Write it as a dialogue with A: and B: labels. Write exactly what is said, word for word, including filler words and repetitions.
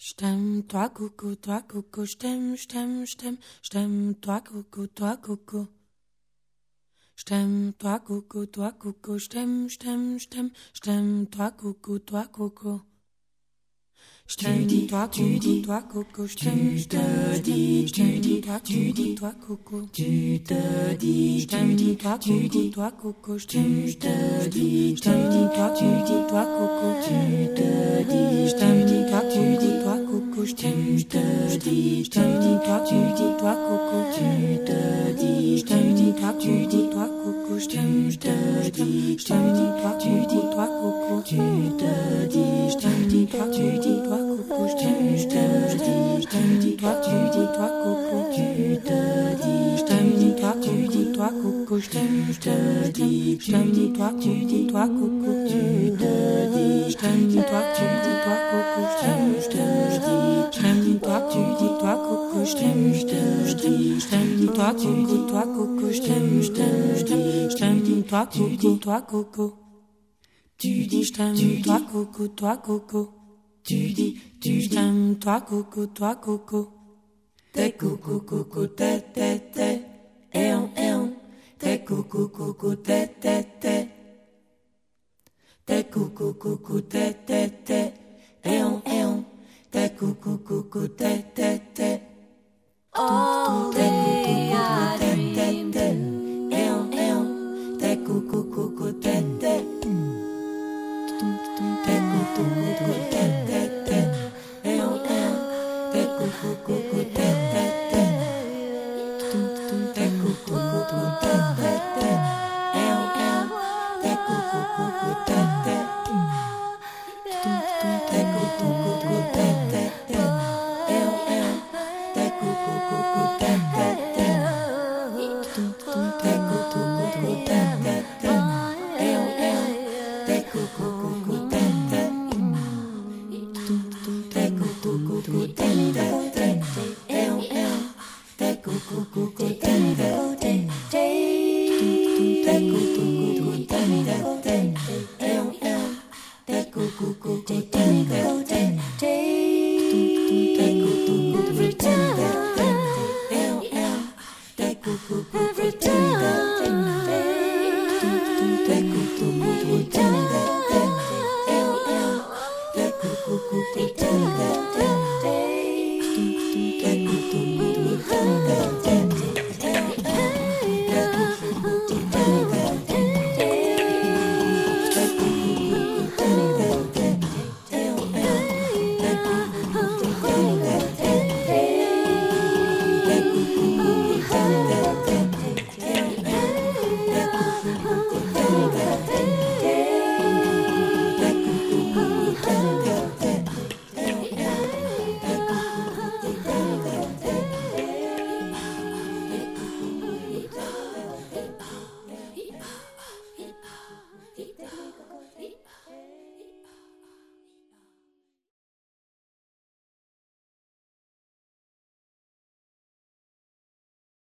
A: J't'aime, toi coco, toi coco, j't'aime, j't'aime, j't'aime, j't'aime, toi coco, toi coco. J't'aime, toi coco, toi coco, j't'aime, j't'aime, j't'aime, j't'aime, toi coco, toi coco. J't'aime, toi coco, toi coco, j't'aime, je te dis, tu dis, toi tu dis, toi coco, tu te dis, j't'aime, toi coco, toi coco, j't'aime, je te dis, j't'aime, toi tu dis, toi coco, tu te dis, j't'aime, toi tu dis, toi coco, j't'aime, je te dis, j't'aime, toi tu dis, toi coco, tu te dis, j't'aime, toi tu dis, toi coco, j't'aime, je te dis, j't'aime, toi tu dis, toi coco, tu te dis, j't'aime, toi tu dis, toi coco, je t'aime, je t'aime, je dis, je t'aime, dis toi, tu dis, toi, coco, tu te dis, je t'aime, dis toi, tu dis, toi, coco, je t'aime, je te dis, je t'aime, dis toi, tu dis, toi, coco, tu te dis, je t'aime, dis toi, tu dis, toi, coco, je t'aime, je t'aime, je dis, je t'aime, dis toi, tu dis, toi, coco, je t'aime, je t'aime, je dis, je t'aime, dis toi, tu dis, toi, coco, je t'aime, je t'aime, je dis, je t'aime, dis toi, tu dis, toi, coco, tu dis, je t'aime, toi, coco, toi, coco. Tu dis, tu t'aimes, toi coco, toi coco. T'es coco, coco, t'es, t'es, t'es. Eh on, eh on. T'es coco, coco, t'es, t'es, t'es. T'es coco, coco, t'es, t'es, t'es. Eh on, eh on. T'es coco, coco, t'es, t'es, t'es.
B: All day I dream to
A: Eh on, eh on. T'es coco, coco, t'es, t'es. T'es coco, coco, t'es, t'es, t'es. Eh on, eh on. T'es coco, coco, t'es, t'es, t'es. T'es coco, coco, t'es, t'es, t'es. Eh on, eh on. T'es coco, coco, t'es, t'es. T'es coco, coco, t'es, t'es, t'es. Eh on, eh on. T'es coco, coco, t'es, t'es, t'es. T'es coco, coco, t'es, t'es, t'es. Eh on, eh on. T'es coco, coco, t'es, t'es. T'es coco, coco, t'es, t'es, t'es. Eh on, eh on. T'es coco, coco, t'es, t'es, t'es. T'es coco, coco, t'es, t'es, t'es. Eh on, eh on. T'es coco, coco, t'es, t'es, t'es. T'es coco, coco, t'es, t'es, t'es. Eh on, eh on. T'es coco, coco, t'es, t'es, t'es. T'es coco, coco, t'es, t'es, t'es. Eh on, eh on. T'es coco, coco, t'es, t'es, t'es. T'es coco, coco, t'es, t'es, t'es. Thank you.